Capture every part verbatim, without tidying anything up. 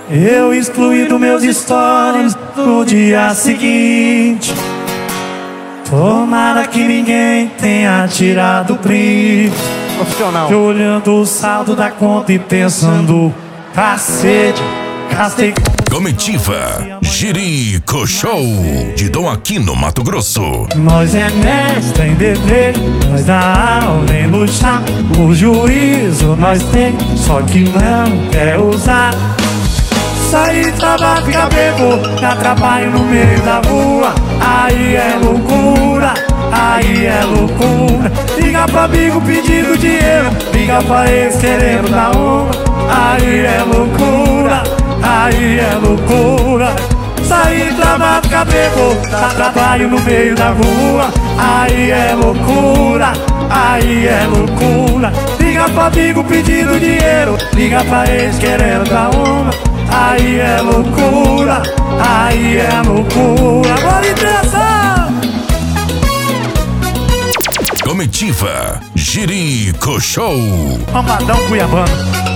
Eu excluí dos meus stories no dia seguinte. Tomara que ninguém tenha tirado o print. Profissional. Eu olhando o saldo da conta e pensando, cacete, gastei. Comitiva Jerico Show de Dom Aquino, Mato Grosso. Nós é mestre em beber, nós dá aula em luxar. O juízo nós tem, só que não quer usar. Sair, trabalhar, ficar bebo, dá trabalho no meio da rua. Aí é loucura, aí é loucura. Liga pra amigo pedindo dinheiro, liga pra ex querendo dar uma. Aí é loucura, aí é loucura. Sair, trabalhar, ficar bebo, dá trabalho no meio da rua. Aí é loucura, aí é loucura. Liga pra amigo pedindo dinheiro, liga pra ex querendo dar uma. Aí é loucura, aí é loucura. Bora interessa! Comitiva Jerico Show. Amadão Cuiabano.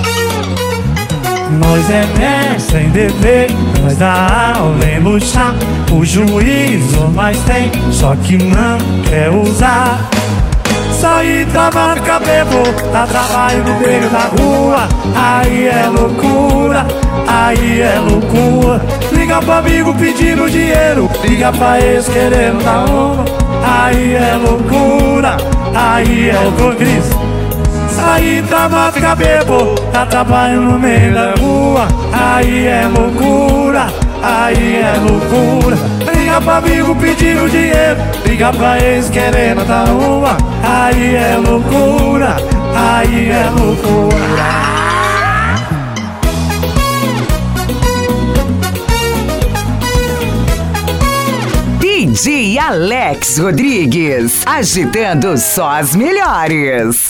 Nós é mestre em beber, nós dá aula em luxar. O juízo nós tem, só que não quer usar. Sair, trabalhar, ficar bebo, dá trabalho no meio da rua. Aí é loucura, aí é loucura. Liga pro amigo pedindo dinheiro, liga pra ex querendo dar uma. Aí é loucura, aí é loucura. Sair, trabalhar, ficar bebo, dá trabalho no meio da rua. Aí é loucura, aí é loucura. Liga pra amigo pedindo dinheiro, liga pra ex querendo dar uma. Aí é loucura, aí é loucura. D J Alex Rodrigues, agitando só as melhores.